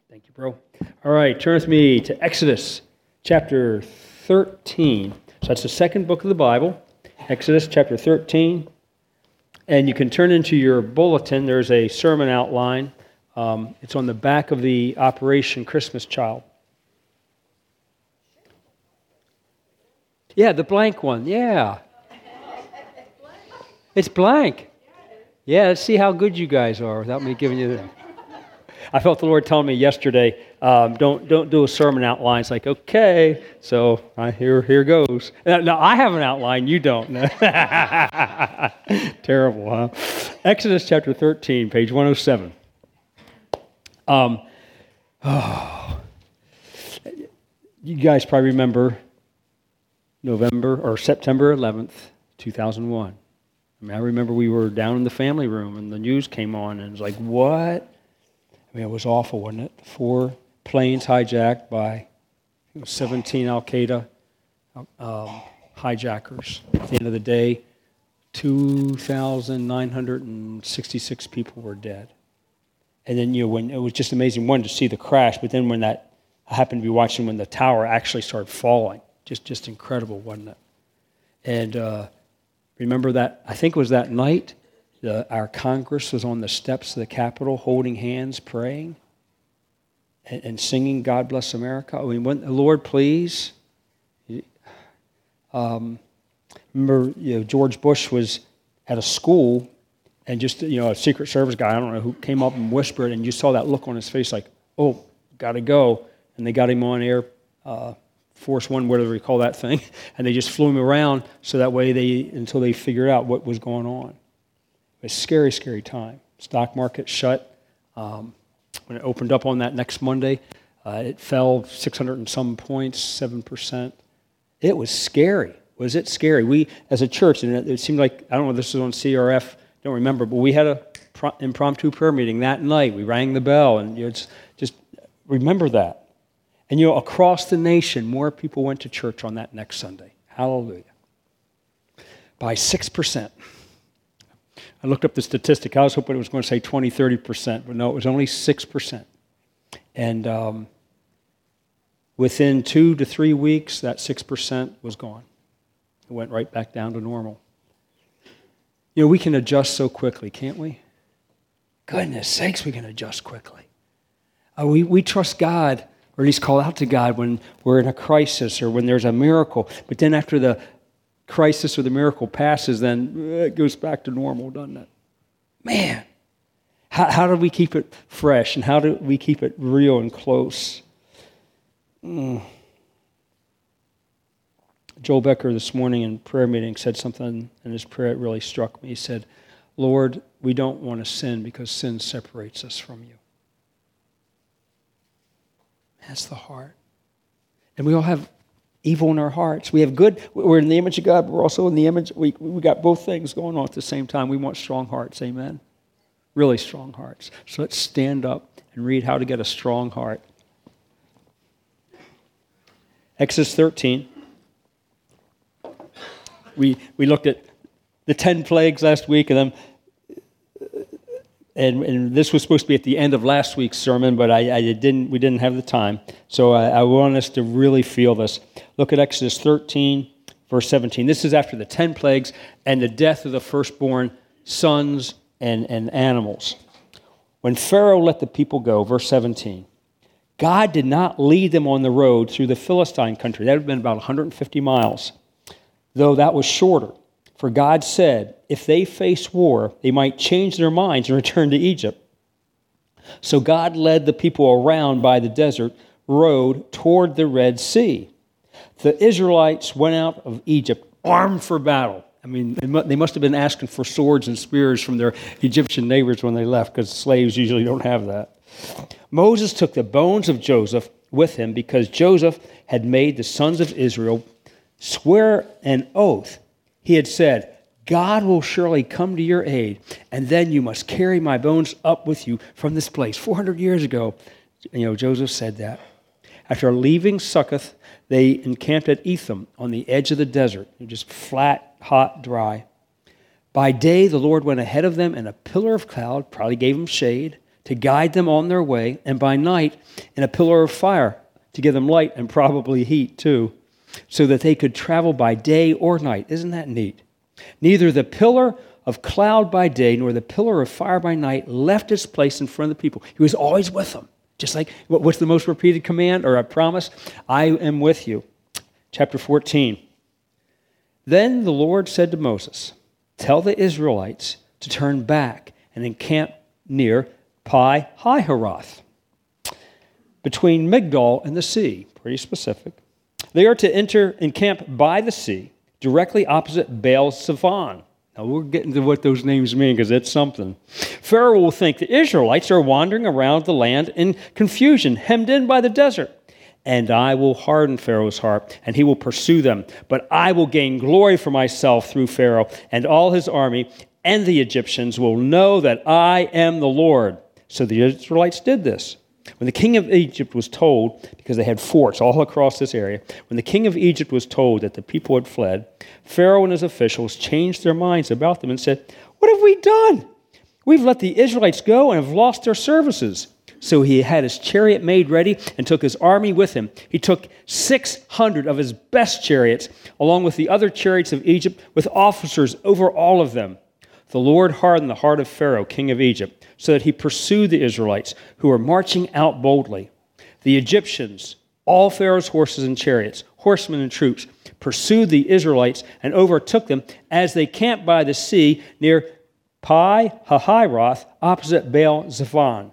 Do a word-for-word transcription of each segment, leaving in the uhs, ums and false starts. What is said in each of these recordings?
Thank you, bro. All right, turn with me to Exodus chapter thirteen. So that's the second book of the Bible, Exodus chapter thirteen. And you can turn into your bulletin. There's a sermon outline. Um, it's on the back of the Operation Christmas Child. Yeah, the blank one. Yeah. It's blank. Yeah, let's see how good you guys are without me giving you the... I felt the Lord telling me yesterday, um, don't don't do a sermon outline. It's like, okay, so uh, here here goes. Now, now, I have an outline, you don't. Terrible, huh? Exodus chapter thirteen, page one oh seven. Um, oh, you guys probably remember November or September eleventh, two thousand one. I mean, I remember we were down in the family room and the news came on and it was like, what? I mean, it was awful, wasn't it? Four planes hijacked by you know, seventeen Al-Qaeda um, hijackers. At the end of the day, two thousand nine hundred sixty-six people were dead. And then, you know, when it was just amazing, one, to see the crash, but then when that, I happened to be watching when the tower actually started falling. Just, just incredible, wasn't it? And uh, remember that, I think it was that night, The, our Congress was on the steps of the Capitol holding hands, praying, and, and singing, God Bless America. I mean, when, Lord, please. Um, remember, you know, George Bush was at a school, and just, you know, a Secret Service guy, I don't know, who came up and whispered, and you saw that look on his face like, oh, got to go. And they got him on Air uh, Force One, whatever you call that thing, and they just flew him around so that way they, until they figured out what was going on. It was a scary, scary time. Stock market shut. Um, when it opened up on that next Monday, uh, it fell six hundred and some points, seven percent. It was scary. Was it scary? We, as a church, and it, it seemed like, I don't know if this was on C R F, don't remember, but we had a pro- impromptu prayer meeting that night. We rang the bell, and you know, it's just remember that. And, you know, across the nation, more people went to church on that next Sunday. Hallelujah. By six percent. I looked up the statistic. I was hoping it was going to say twenty, thirty percent, but no, it was only six percent. And um, within two to three weeks, that six percent was gone. It went right back down to normal. You know, we can adjust so quickly, can't we? Goodness sakes, we can adjust quickly. Uh, we, we trust God, or at least call out to God when we're in a crisis or when there's a miracle. But then after the crisis or the miracle passes, then it goes back to normal, doesn't it? Man, how, how do we keep it fresh and how do we keep it real and close? Mm. Joel Becker this morning in prayer meeting said something in his prayer that really struck me. He said, Lord, we don't want to sin because sin separates us from you. That's the heart. And we all have evil in our hearts. We have good, we're in the image of God, but we're also in the image, we we got both things going on at the same time. We want strong hearts, amen? Really strong hearts. So let's stand up and read how to get a strong heart. Exodus thirteen. We we looked at the ten plagues last week, and then And, and this was supposed to be at the end of last week's sermon, but I, I didn't. We didn't have the time. So I, I want us to really feel this. Look at Exodus thirteen, verse seventeen. This is after the ten plagues and the death of the firstborn sons and, and animals. When Pharaoh let the people go, verse seventeen, God did not lead them on the road through the Philistine country. That would have been about one hundred fifty miles, though that was shorter. For God said, if they face war, they might change their minds and return to Egypt. So God led the people around by the desert road toward the Red Sea. The Israelites went out of Egypt armed for battle. I mean, they must have been asking for swords and spears from their Egyptian neighbors when they left, because slaves usually don't have that. Moses took the bones of Joseph with him because Joseph had made the sons of Israel swear an oath. He had said, God will surely come to your aid, and then you must carry my bones up with you from this place. four hundred years ago, you know, Joseph said that. After leaving Succoth, they encamped at Etham on the edge of the desert, just flat, hot, dry. By day, the Lord went ahead of them in a pillar of cloud, probably gave them shade, to guide them on their way, and by night in a pillar of fire to give them light and probably heat too, so that they could travel by day or night. Isn't that neat? Neither the pillar of cloud by day nor the pillar of fire by night left its place in front of the people. He was always with them. Just like, what's the most repeated command or a promise? I am with you. Chapter fourteen. Then the Lord said to Moses, tell the Israelites to turn back and encamp near Pi Hahiroth, between Migdol and the sea. Pretty specific. They are to enter and camp by the sea, directly opposite Baal Zephon. Now, we're getting to what those names mean because it's something. Pharaoh will think the Israelites are wandering around the land in confusion, hemmed in by the desert. And I will harden Pharaoh's heart, and he will pursue them. But I will gain glory for myself through Pharaoh and all his army, and the Egyptians will know that I am the Lord. So the Israelites did this. When the king of Egypt was told, because they had forts all across this area, when the king of Egypt was told that the people had fled, Pharaoh and his officials changed their minds about them and said, what have we done? We've let the Israelites go and have lost their services. So he had his chariot made ready and took his army with him. He took six hundred of his best chariots, along with the other chariots of Egypt, with officers over all of them. The Lord hardened the heart of Pharaoh, king of Egypt, so that he pursued the Israelites, who were marching out boldly. The Egyptians, all Pharaoh's horses and chariots, horsemen and troops, pursued the Israelites and overtook them as they camped by the sea near Pi Hahiroth, opposite Baal Zephon.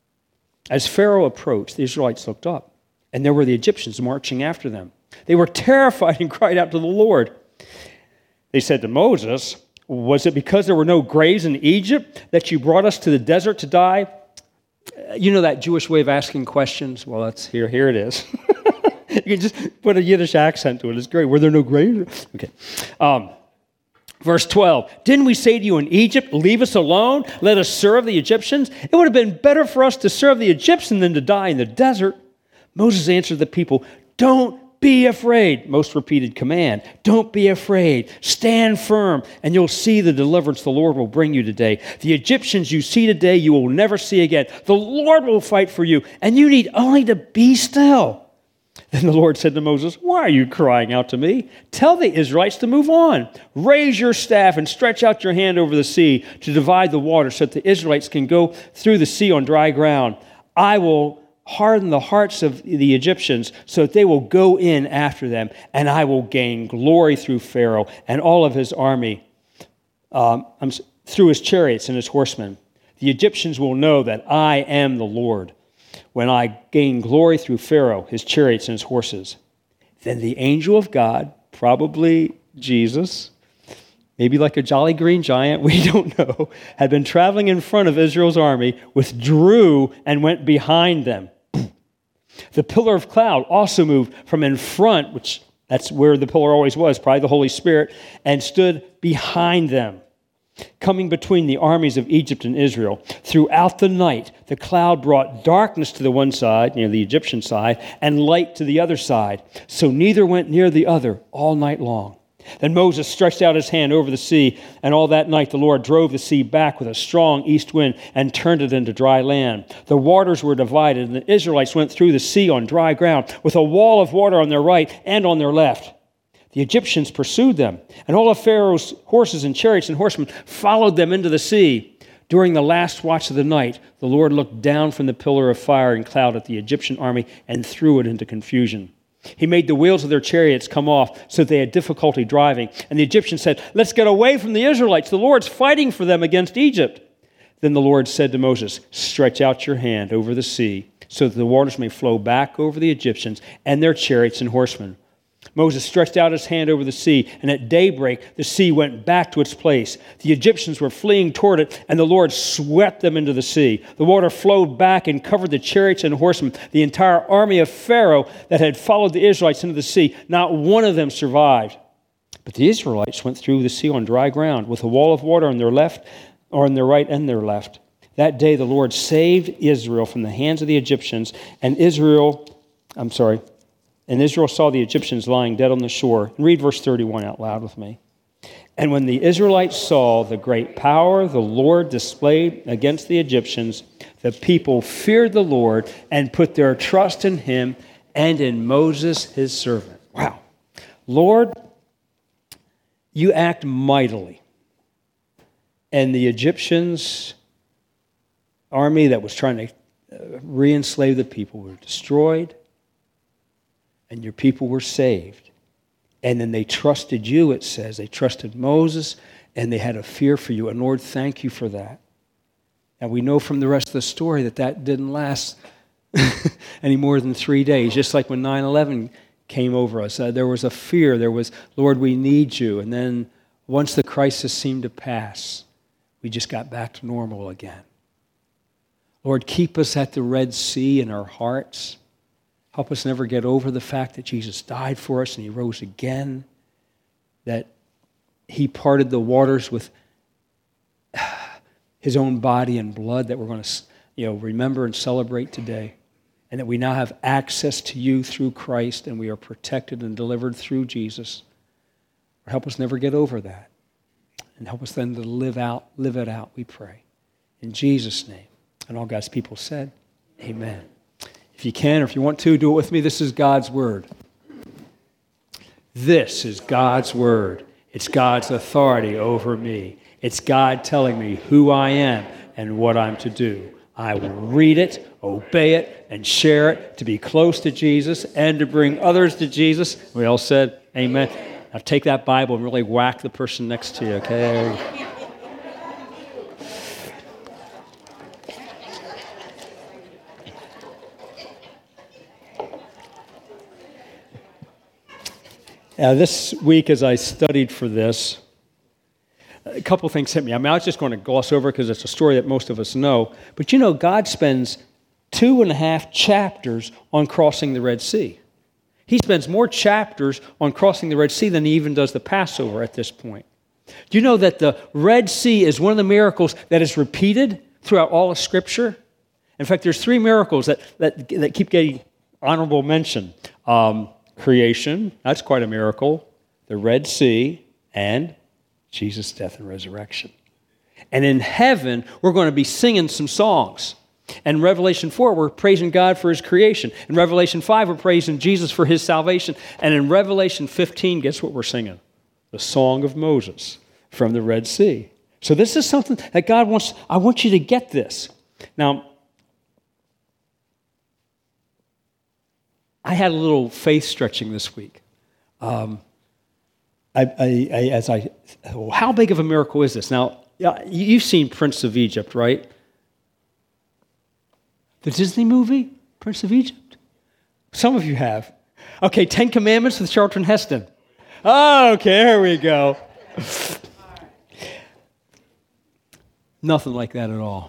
As Pharaoh approached, the Israelites looked up, and there were the Egyptians marching after them. They were terrified and cried out to the Lord. They said to Moses, was it because there were no graves in Egypt that you brought us to the desert to die? You know that Jewish way of asking questions? Well, that's here. Here it is. You can just put a Yiddish accent to it. It's great. Were there no graves? Okay. Um, verse twelve. Didn't we say to you in Egypt, leave us alone, let us serve the Egyptians? It would have been better for us to serve the Egyptians than to die in the desert. Moses answered the people, don't be afraid. Most repeated command. Don't be afraid. Stand firm, and you'll see the deliverance the Lord will bring you today. The Egyptians you see today, you will never see again. The Lord will fight for you, and you need only to be still. Then the Lord said to Moses, why are you crying out to me? Tell the Israelites to move on. Raise your staff and stretch out your hand over the sea to divide the water so that the Israelites can go through the sea on dry ground. I will harden the hearts of the Egyptians so that they will go in after them, and I will gain glory through Pharaoh and all of his army, um, through his chariots and his horsemen. The Egyptians will know that I am the Lord when I gain glory through Pharaoh, his chariots, and his horses. Then the angel of God, probably Jesus, maybe like a jolly green giant, we don't know, had been traveling in front of Israel's army, withdrew and went behind them. The pillar of cloud also moved from in front, which that's where the pillar always was, probably the Holy Spirit, and stood behind them, coming between the armies of Egypt and Israel. Throughout the night, the cloud brought darkness to the one side, you know, the Egyptian side, and light to the other side. So neither went near the other all night long. Then Moses stretched out his hand over the sea, and all that night the Lord drove the sea back with a strong east wind and turned it into dry land. The waters were divided, and the Israelites went through the sea on dry ground, with a wall of water on their right and on their left. The Egyptians pursued them, and all of Pharaoh's horses and chariots and horsemen followed them into the sea. During the last watch of the night, the Lord looked down from the pillar of fire and cloud at the Egyptian army and threw it into confusion. He made the wheels of their chariots come off so that they had difficulty driving. And the Egyptians said, let's get away from the Israelites. The Lord's fighting for them against Egypt. Then the Lord said to Moses, stretch out your hand over the sea so that the waters may flow back over the Egyptians and their chariots and horsemen. Moses stretched out his hand over the sea, and at daybreak the sea went back to its place. The Egyptians were fleeing toward it, and the Lord swept them into the sea. The water flowed back and covered the chariots and horsemen, the entire army of Pharaoh that had followed the Israelites into the sea. Not one of them survived. But the Israelites went through the sea on dry ground, with a wall of water on their left, or on their right and their left. That day the Lord saved Israel from the hands of the Egyptians, and Israel, I'm sorry, And Israel saw the Egyptians lying dead on the shore. And read verse thirty-one out loud with me. And when the Israelites saw the great power the Lord displayed against the Egyptians, the people feared the Lord and put their trust in him and in Moses, his servant. Wow. Lord, you act mightily. And the Egyptians' army that was trying to uh, re-enslave the people were destroyed, and your people were saved. And then they trusted you, it says. They trusted Moses, and they had a fear for you. And Lord, thank you for that. And we know from the rest of the story that that didn't last any more than three days. Just like when nine eleven came over us, uh, there was a fear. There was, Lord, we need you. And then once the crisis seemed to pass, we just got back to normal again. Lord, keep us at the Red Sea in our hearts. Help us never get over the fact that Jesus died for us and he rose again, that he parted the waters with his own body and blood that we're going to, you know, remember and celebrate today, and that we now have access to you through Christ and we are protected and delivered through Jesus. Help us never get over that, and help us then to live out, live it out, we pray. In Jesus' name. And all God's people said, amen. If you can, or if you want to, do it with me. This is God's word. This is God's word. It's God's authority over me. It's God telling me who I am and what I'm to do. I will read it, obey it, and share it to be close to Jesus and to bring others to Jesus. We all said, amen. Now take that Bible and really whack the person next to you, okay? Now, this week as I studied for this, a couple things hit me. I mean, I was just going to gloss over because it's a story that most of us know. But you know, God spends two and a half chapters on crossing the Red Sea. He spends more chapters on crossing the Red Sea than he even does the Passover at this point. Do you know that the Red Sea is one of the miracles that is repeated throughout all of Scripture? In fact, there's three miracles that, that, that keep getting honorable mention. Um, creation, that's quite a miracle. The Red Sea, and Jesus' death and resurrection. And in heaven, we're going to be singing some songs. In Revelation four, we're praising God for his creation. In Revelation five, we're praising Jesus for his salvation. And in Revelation fifteen, guess what we're singing? The Song of Moses from the Red Sea. So this is something that God wants, I want you to get this. Now, I had a little faith stretching this week. Um, I, I, I, as I, well, how big of a miracle is this? Now, you've seen Prince of Egypt, right? The Disney movie, Prince of Egypt? Some of you have. Okay, Ten Commandments with Charlton Heston. Oh, okay, here we go. Nothing like that at all.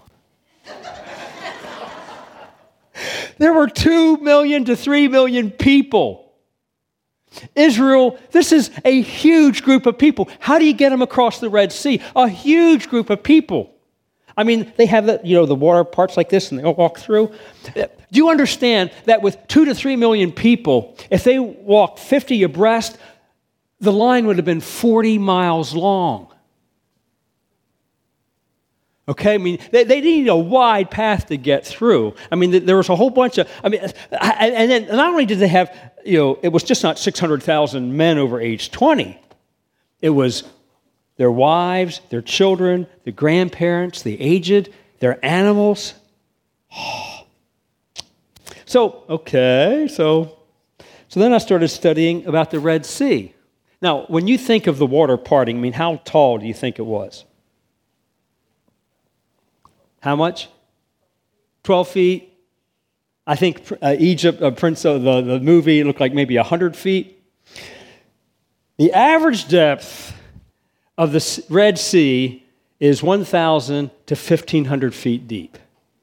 There were two million to three million people. Israel, this is a huge group of people. How do you get them across the Red Sea? A huge group of people. I mean, they have the, you know, the water parts like this and they all walk through. Do you understand that with two to three million people, if they walked fifty abreast, the line would have been forty miles long? Okay, I mean, they, they need a wide path to get through. I mean, there was a whole bunch of, I mean, and then not only did they have, you know, it was just not six hundred thousand men over age twenty. It was their wives, their children, the grandparents, the aged, their animals. So, okay, so, so then I started studying about the Red Sea. Now, when you think of the water parting, I mean, how tall do you think it was? How much? twelve feet. I think uh, Egypt, uh, Prince of the, the movie, looked like maybe one hundred feet. The average depth of the Red Sea is one thousand to fifteen hundred feet deep.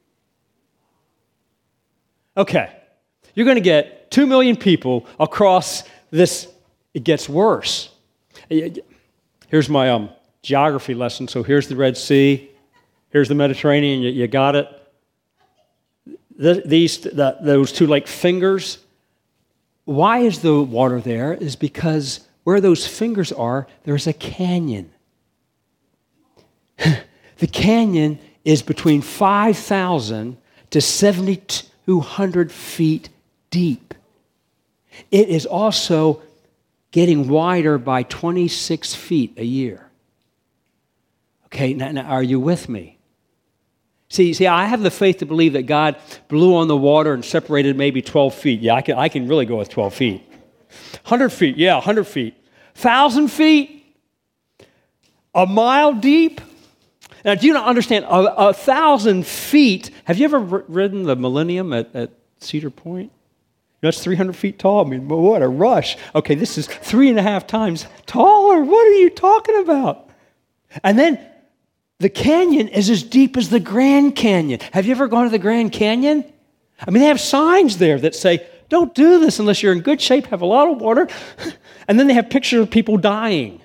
Okay, you're going to get two million people across this. It gets worse. Here's my um, geography lesson. So here's the Red Sea. Here's the Mediterranean, you, you got it? The, these, the, those two like fingers. Why is the water there? Is because where those fingers are, there's a canyon. The canyon is between five thousand to seven thousand two hundred feet deep. It is also getting wider by twenty-six feet a year. Okay, now, now are you with me? See, see, I have the faith to believe that God blew on the water and separated maybe twelve feet. Yeah, I can, I can really go with twelve feet. one hundred feet, yeah, one hundred feet. one thousand feet? A mile deep? Now, do you not understand? A, a thousand feet. Have you ever ridden the Millennium at, at Cedar Point? That's three hundred feet tall. I mean, what a rush. Okay, this is three and a half times taller. What are you talking about? And then the canyon is as deep as the Grand Canyon. Have you ever gone to the Grand Canyon? I mean, they have signs there that say, don't do this unless you're in good shape, have a lot of water. And then they have pictures of people dying.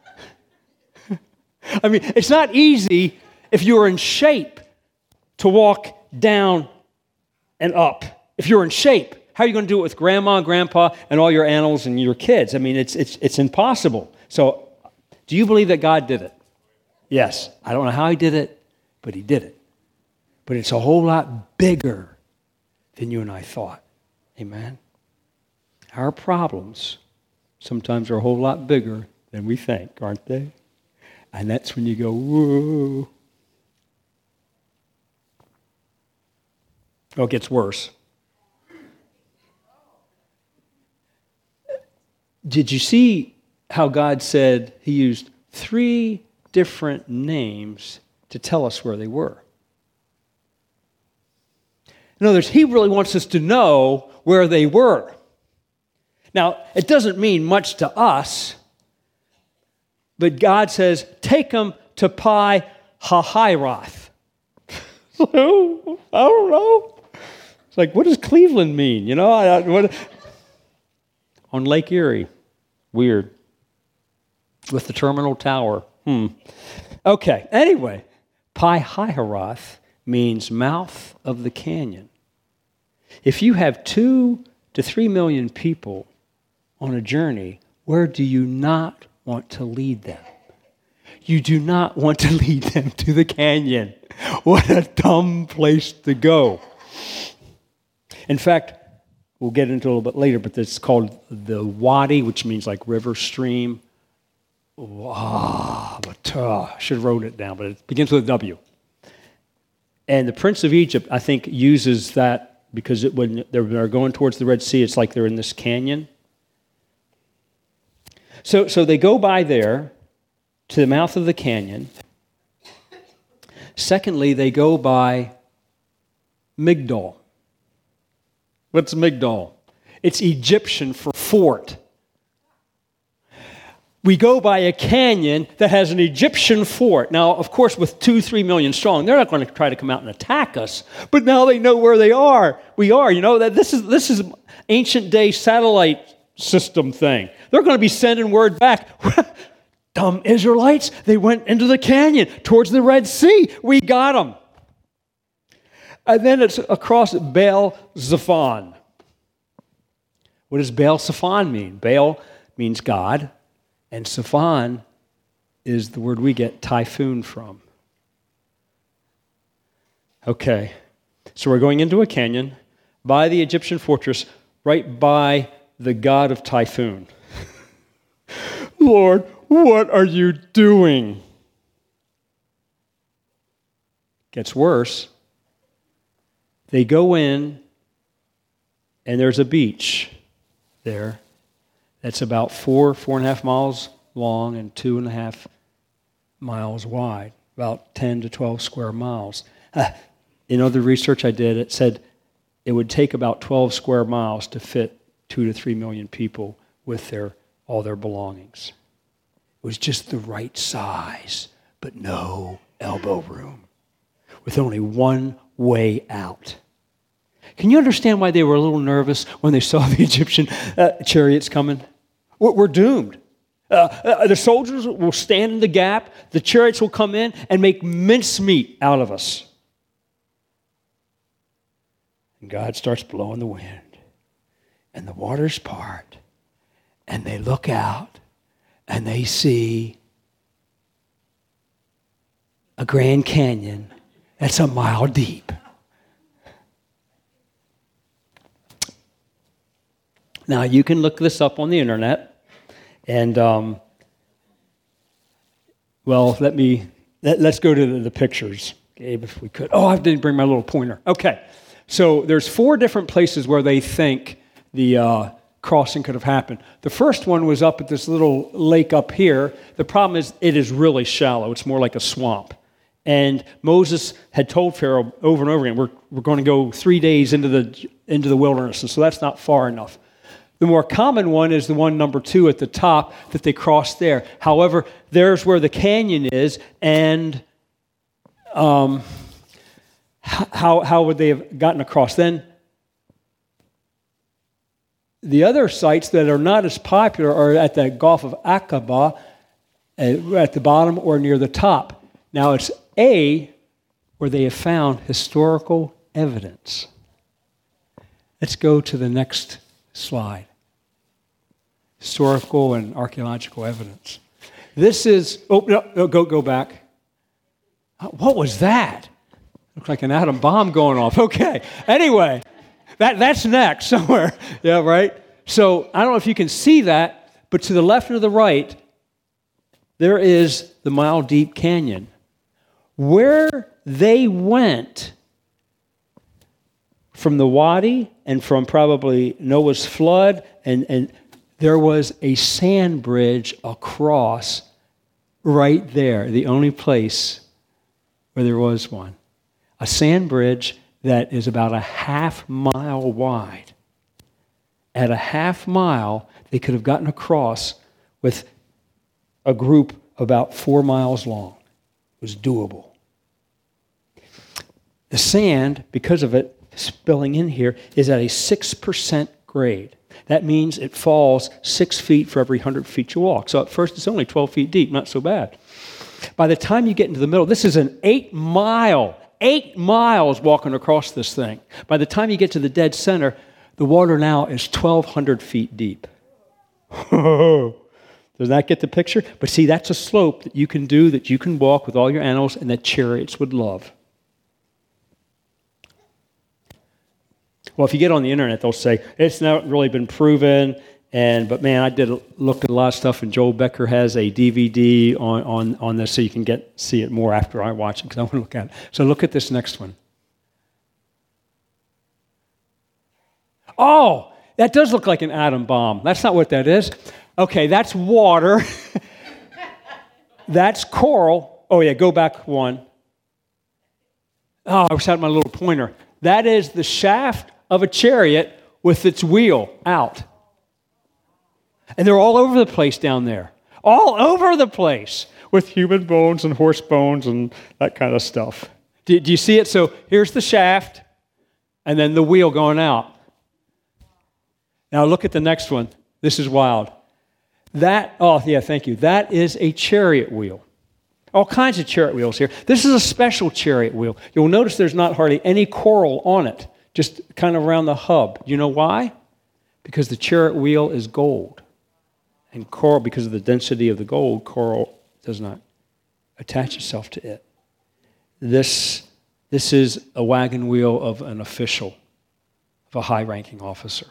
I mean, it's not easy if you're in shape to walk down and up. If you're in shape, how are you going to do it with grandma, grandpa, and all your animals and your kids? I mean, it's it's it's impossible. So, do you believe that God did it? Yes. I don't know how he did it, but he did it. But it's a whole lot bigger than you and I thought. Amen? Our problems sometimes are a whole lot bigger than we think, aren't they? And that's when you go, whoa. Oh, it gets worse. Did you see how God said he used three different names to tell us where they were? In other words, he really wants us to know where they were. Now, it doesn't mean much to us, but God says, take them to Pi Hahiroth. I don't know. It's like, what does Cleveland mean? You know, I, I, what, on Lake Erie. Weird. With the terminal tower. Hmm. Okay, anyway, Pi Hahiroth means mouth of the canyon. If you have two to three million people on a journey, where do you not want to lead them? You do not want to lead them to the canyon. What a dumb place to go. In fact, we'll get into it a little bit later, but it's called the Wadi, which means like river, stream. Ah, but uh, I should have wrote it down, but it begins with a W. And the Prince of Egypt, I think, uses that because it, when they're going towards the Red Sea, it's like they're in this canyon. So, so they go by there to the mouth of the canyon. Secondly, they go by Migdol. What's Migdol? It's Egyptian for fort. We go by a canyon that has an Egyptian fort. Now, of course, with two, three million strong, they're not going to try to come out and attack us. But now they know where they are. We are, you know, that this is this is ancient day satellite system thing. They're going to be sending word back. Dumb Israelites, they went into the canyon towards the Red Sea. We got them. And then it's across Baal Zephon. What does Baal Zephon mean? Baal means God, and Zephon is the word we get typhoon from. Okay, so we're going into a canyon by the Egyptian fortress, right by the god of typhoon. Lord, what are you doing? Gets worse. They go in, and there's a beach there that's about four, four and a half miles long and two and a half miles wide, about ten to twelve square miles. Uh, in other research I did, it said it would take about twelve square miles to fit two to three million people with their all their belongings. It was just the right size, but no elbow room, with only one way out. Can you understand why they were a little nervous when they saw the Egyptian uh, chariots coming? We're, we're doomed. Uh, uh, the soldiers will stand in the gap. The chariots will come in and make mincemeat out of us. And God starts blowing the wind, and the waters part, and they look out, and they see a Grand Canyon that's a mile deep. Now, you can look this up on the internet, and, um, well, let me, let, let's go to the, the pictures, Gabe, if we could. Oh, I didn't bring my little pointer. Okay, so there's four different places where they think the uh, crossing could have happened. The first one was up at this little lake up here. The problem is it is really shallow. It's more like a swamp. And Moses had told Pharaoh over and over again, we're, we're going to go three days into the, into the wilderness, and so that's not far enough. The more common one is the one number two at the top that they crossed there. However, there's where the canyon is, and um, how, how would they have gotten across? Then the other sites that are not as popular are at the Gulf of Aqaba, uh, at the bottom or near the top. Now it's A, where they have found historical evidence. Let's go to the next slide. Historical and archaeological evidence. This is, oh, no, no, go, go back. What was that? Looks like an atom bomb going off. Okay. Anyway, that, that's next somewhere. Yeah, right? So I don't know if you can see that, but to the left or the right, there is the Mile Deep Canyon. Where they went from the Wadi and from probably Noah's flood, and, and there was a sand bridge across right there, the only place where there was one. A sand bridge that is about a half mile wide. At a half mile, they could have gotten across with a group about four miles long. It was doable. The sand, because of it spilling in here, is at a six percent grade. That means it falls six feet for every one hundred feet you walk. So at first it's only twelve feet deep, not so bad. By the time you get into the middle, this is an eight mile, eight miles walking across this thing. By the time you get to the dead center, the water now is twelve hundred feet deep. Does that get the picture? But see, that's a slope that you can do, that you can walk with all your animals, and that chariots would love. Well, if you get on the internet, they'll say, it's not really been proven, and but man, I did look at a lot of stuff, and Joel Becker has a D V D on, on, on this, so you can get see it more after I watch it, because I want to look at it. So look at this next one. Oh, that does look like an atom bomb. That's not what that is. Okay, that's water. That's coral. Oh yeah, go back one. Oh, I wish I had my little pointer. That is the shaft of a chariot with its wheel out. And they're all over the place down there. All over the place with human bones and horse bones and that kind of stuff. Do, do you see it? So here's the shaft and then the wheel going out. Now look at the next one. This is wild. That, oh yeah, thank you. That is a chariot wheel. All kinds of chariot wheels here. This is a special chariot wheel. You'll notice there's not hardly any coral on it, just kind of around the hub. You know why? Because the chariot wheel is gold. And coral, because of the density of the gold, coral does not attach itself to it. This, this is a wagon wheel of an official, of a high-ranking officer.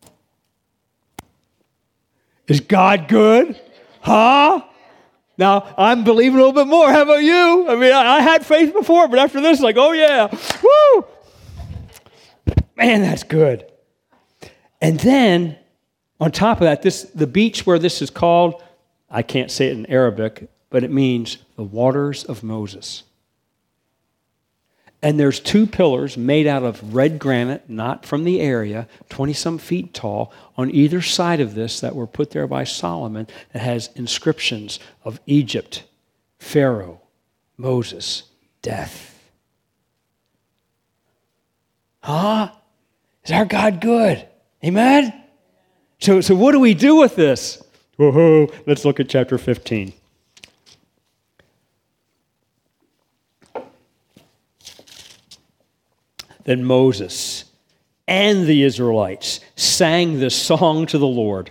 Is God good? Huh? Now, I'm believing a little bit more. How about you? I mean, I, I had faith before, but after this, like, oh yeah, woo! Man, that's good. And then, on top of that, this the beach where this is called, I can't say it in Arabic, but it means the waters of Moses. And there's two pillars made out of red granite, not from the area, twenty-some feet tall, on either side of this that were put there by Solomon that has inscriptions of Egypt, Pharaoh, Moses, death. Huh? Is our God good? Amen? So, so what do we do with this? Whoa, let's look at chapter fifteen. Then Moses and the Israelites sang this song to the Lord.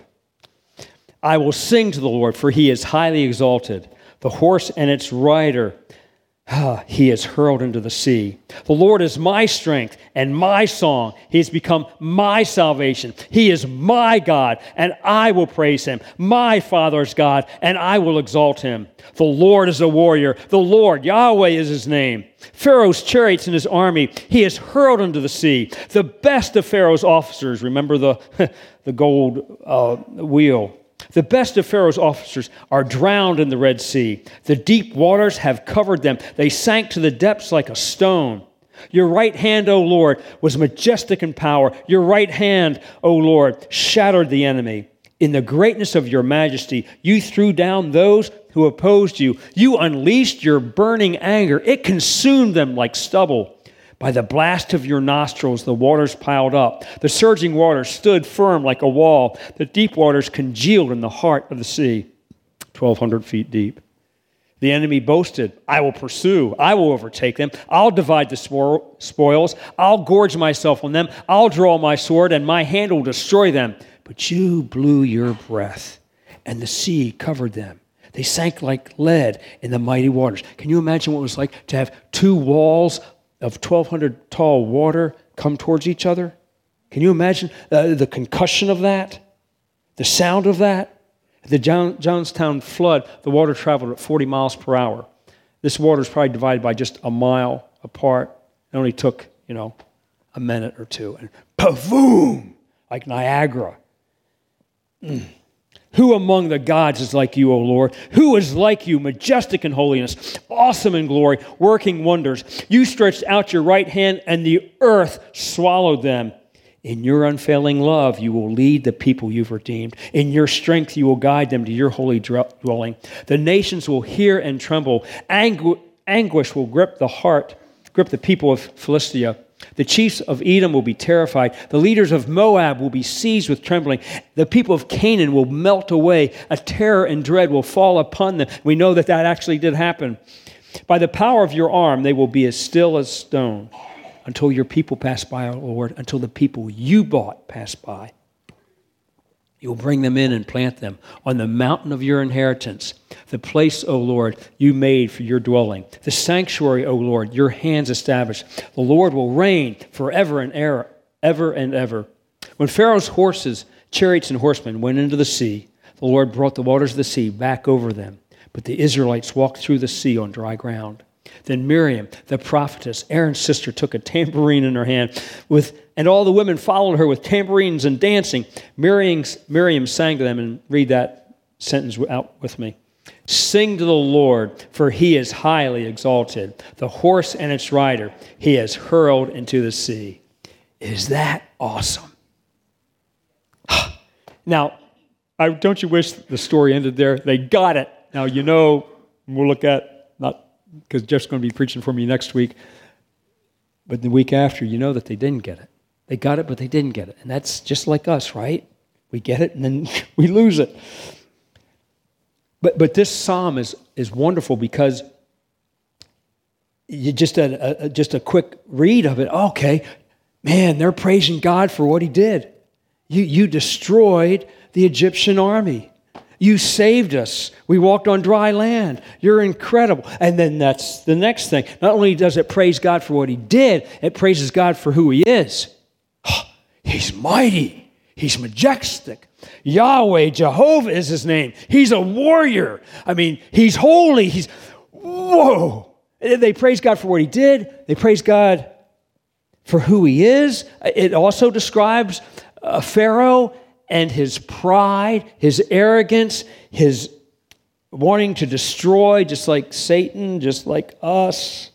I will sing to the Lord, for he is highly exalted. The horse and its rider Ah, he is hurled into the sea. The Lord is my strength and my song. He has become my salvation. He is my God, and I will praise him. My Father's God, and I will exalt him. The Lord is a warrior. The Lord, Yahweh, is his name. Pharaoh's chariots and his army, he is hurled into the sea. The best of Pharaoh's officers, remember the, the gold uh, wheel, the best of Pharaoh's officers are drowned in the Red Sea. The deep waters have covered them. They sank to the depths like a stone. Your right hand, O Lord, was majestic in power. Your right hand, O Lord, shattered the enemy. In the greatness of your majesty, you threw down those who opposed you. You unleashed your burning anger. It consumed them like stubble. By the blast of your nostrils, the waters piled up. The surging waters stood firm like a wall. The deep waters congealed in the heart of the sea, twelve hundred feet deep. The enemy boasted, I will pursue. I will overtake them. I'll divide the spoils. I'll gorge myself on them. I'll draw my sword, and my hand will destroy them. But you blew your breath, and the sea covered them. They sank like lead in the mighty waters. Can you imagine what it was like to have two walls of twelve hundred tall water come towards each other? Can you imagine uh, the concussion of that? The sound of that? The John, Johnstown flood, the water traveled at forty miles per hour. This water is probably divided by just a mile apart. It only took, you know, a minute or two. And pa-voom, like Niagara. Mm. Who among the gods is like you, O Lord? Who is like you, majestic in holiness, awesome in glory, working wonders? You stretched out your right hand, and the earth swallowed them. In your unfailing love, you will lead the people you've redeemed. In your strength, you will guide them to your holy dwelling. The nations will hear and tremble. Angu- anguish will grip the heart, grip the people of Philistia. The chiefs of Edom will be terrified. The leaders of Moab will be seized with trembling. The people of Canaan will melt away. A terror and dread will fall upon them. We know that that actually did happen. By the power of your arm, they will be as still as stone until your people pass by, O Lord, until the people you bought pass by. You will bring them in and plant them on the mountain of your inheritance, the place, O Lord, you made for your dwelling, the sanctuary, O Lord, your hands established. The Lord will reign forever and ever, ever and ever. When Pharaoh's horses, chariots, and horsemen went into the sea, the Lord brought the waters of the sea back over them, but the Israelites walked through the sea on dry ground. Then Miriam, the prophetess, Aaron's sister, took a tambourine in her hand, with, and all the women followed her with tambourines and dancing. Miriam, Miriam sang to them, and read that sentence out with me. Sing to the Lord, for he is highly exalted. The horse and its rider he has hurled into the sea. Is that awesome? Now, I, don't you wish the story ended there? They got it. Now, you know, we'll look at, not because Jeff's going to be preaching for me next week, but the week after, you know that they didn't get it. They got it, but they didn't get it. And that's just like us, right? We get it, and then we lose it. But but this psalm is is wonderful because you just a, a just a quick read of it. Okay, man, they're praising God for what he did. You you destroyed the Egyptian army. You saved us. We walked on dry land. You're incredible. And then that's the next thing. Not only does it praise God for what he did, it praises God for who he is. He's mighty. He's majestic. Yahweh, Jehovah is his name. He's a warrior. I mean, he's holy. He's, whoa. They praise God for what he did. They praise God for who he is. It also describes uh, Pharaoh and his pride, his arrogance, his wanting to destroy, just like Satan, just like us.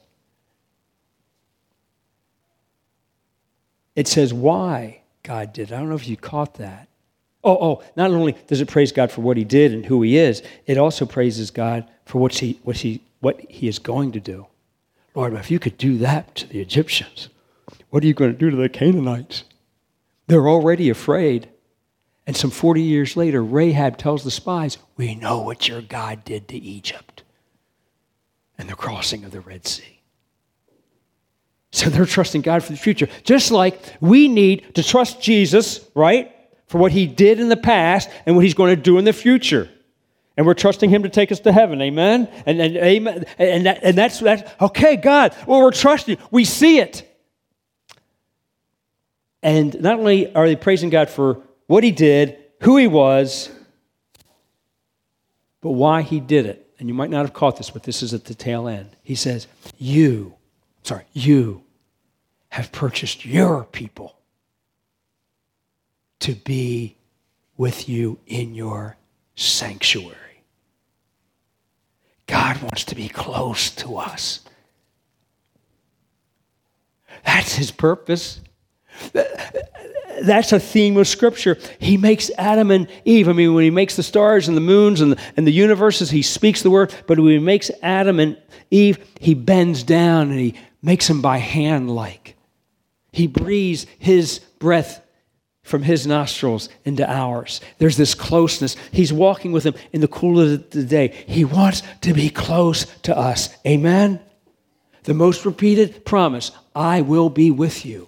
It says why God did. I don't know if you caught that. Oh, oh, not only does it praise God for what he did and who he is, it also praises God for what he, what he, what he is going to do. Lord, if you could do that to the Egyptians, what are you going to do to the Canaanites? They're already afraid. And some forty years later, Rahab tells the spies, we know what your God did to Egypt and the crossing of the Red Sea. So they're trusting God for the future. Just like we need to trust Jesus, right, for what he did in the past and what he's going to do in the future. And we're trusting him to take us to heaven, amen? And, and, amen. and, that, and that's, that's, okay, God, well, we're trusting you. We see it. And not only are they praising God for what he did, who he was, but why he did it. And you might not have caught this, but this is at the tail end. He says, you, sorry, you have purchased your people to be with you in your sanctuary. God wants to be close to us. That's his purpose. That's a theme of Scripture. He makes Adam and Eve. I mean, when he makes the stars and the moons and the, and the universes, he speaks the word. But when he makes Adam and Eve, he bends down and he makes them by hand like. He breathes his breath from his nostrils into ours. There's this closeness. He's walking with them in the cool of the day. He wants to be close to us. Amen? The most repeated promise, I will be with you.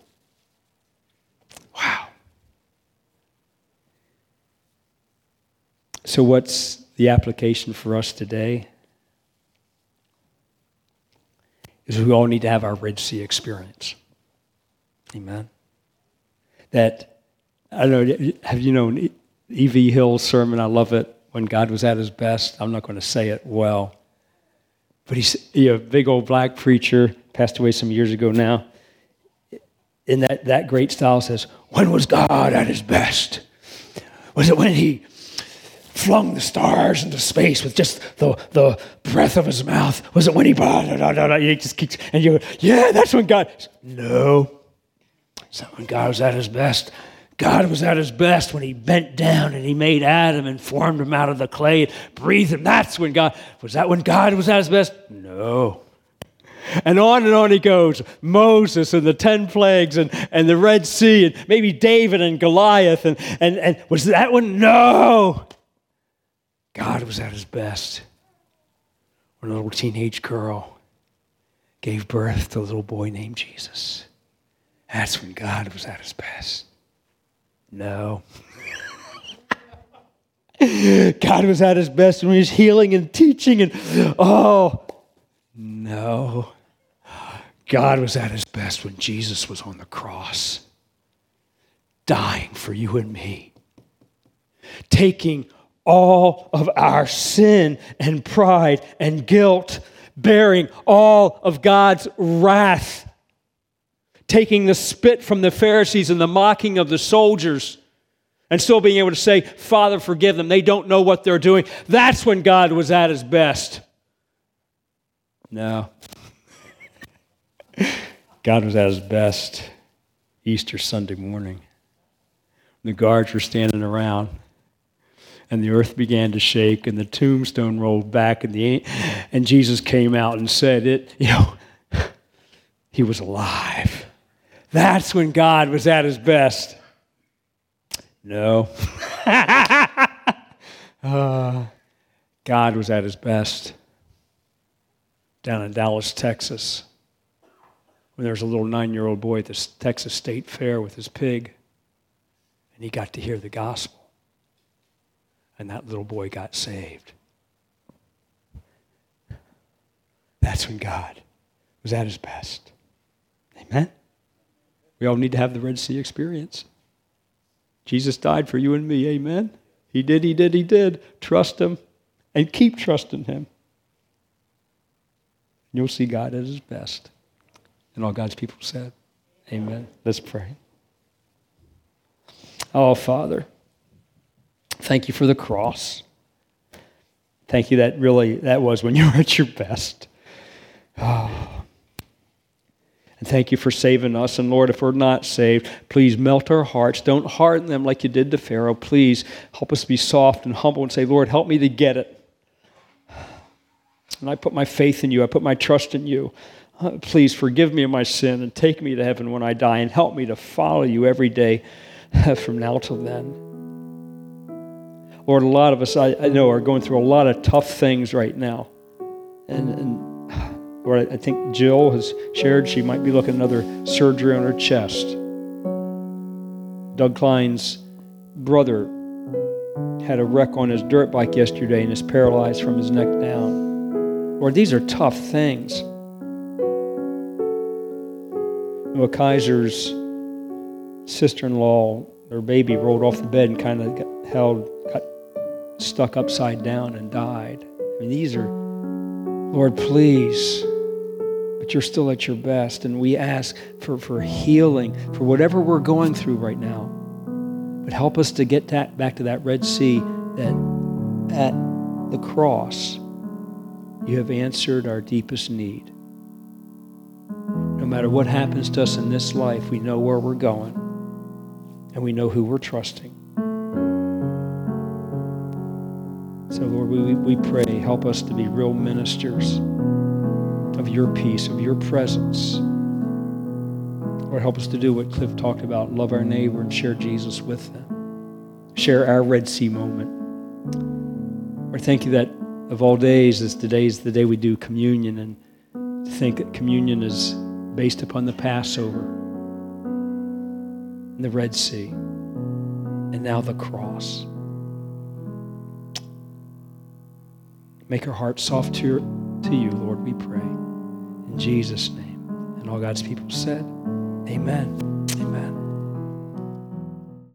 Wow. So what's the application for us today? Is we all need to have our Red Sea experience. Amen? That, I don't know, have you known E V Hill's sermon? I love it. When God was at his best. I'm not going to say it well. But he's you know, a big old black preacher, passed away some years ago now. In that, that great style says, when was God at his best? Was it when he flung the stars into space with just the, the breath of his mouth? Was it when he, blah, blah, blah, blah, he just keeps, and you go, yeah, that's when God, no. It's not when God was at his best. God was at his best when he bent down and he made Adam and formed him out of the clay and breathed him. That's when God, was that when God was at his best? No. And on and on he goes. Moses and the ten plagues and, and the Red Sea and maybe David and Goliath. And, and, and was that one? No. God was at his best when a little teenage girl gave birth to a little boy named Jesus. That's when God was at his best. No. God was at his best when he was healing and teaching and, oh, no. God was at his best when Jesus was on the cross, dying for you and me, taking all of our sin and pride and guilt, bearing all of God's wrath, taking the spit from the Pharisees and the mocking of the soldiers, and still being able to say, Father, forgive them. They don't know what they're doing. That's when God was at his best. No. God was at his best Easter Sunday morning. The guards were standing around, and the earth began to shake, and the tombstone rolled back, and the and Jesus came out and said, "It, you know, he was alive." That's when God was at his best. No. uh, God was at his best down in Dallas, Texas, when there was a little nine-year-old boy at the Texas State Fair with his pig, and he got to hear the gospel, and that little boy got saved. That's when God was at his best. Amen? We all need to have the Red Sea experience. Jesus died for you and me, amen? He did, he did, he did. Trust him and keep trusting him. You'll see God at his best. And all God's people said, amen. Let's pray. Oh, Father, thank you for the cross. Thank you that really, that was when you were at your best. Oh. And thank you for saving us. And Lord, if we're not saved, please melt our hearts. Don't harden them like you did to Pharaoh. Please help us be soft and humble and say, Lord, help me to get it. And I put my faith in you. I put my trust in you. Uh, please forgive me of my sin and take me to heaven when I die and help me to follow you every day from now till then. Lord, a lot of us, I, I know, are going through a lot of tough things right now. And, and Lord, I think Jill has shared she might be looking at another surgery on her chest. Doug Klein's brother had a wreck on his dirt bike yesterday and is paralyzed from his neck down. Lord, these are tough things. Noah Kaiser's sister-in-law, their baby rolled off the bed and kind of got held, got stuck upside down and died. I mean, these are, Lord, please, but you're still at your best, and we ask for, for healing, for whatever we're going through right now. But help us to get that back to that Red Sea, that at the cross, you have answered our deepest need. No matter what happens to us in this life, we know where we're going, and we know who we're trusting. So, Lord, we, we pray, help us to be real ministers of your peace, of your presence. Lord, help us to do what Cliff talked about, love our neighbor and share Jesus with them. Share our Red Sea moment. Lord, thank you that of all days, this today is the day we do communion, and to think that communion is based upon the Passover and the Red Sea and now the cross. Make our hearts soft to, your, to you, Lord, we pray. In Jesus' name. And all God's people said, amen.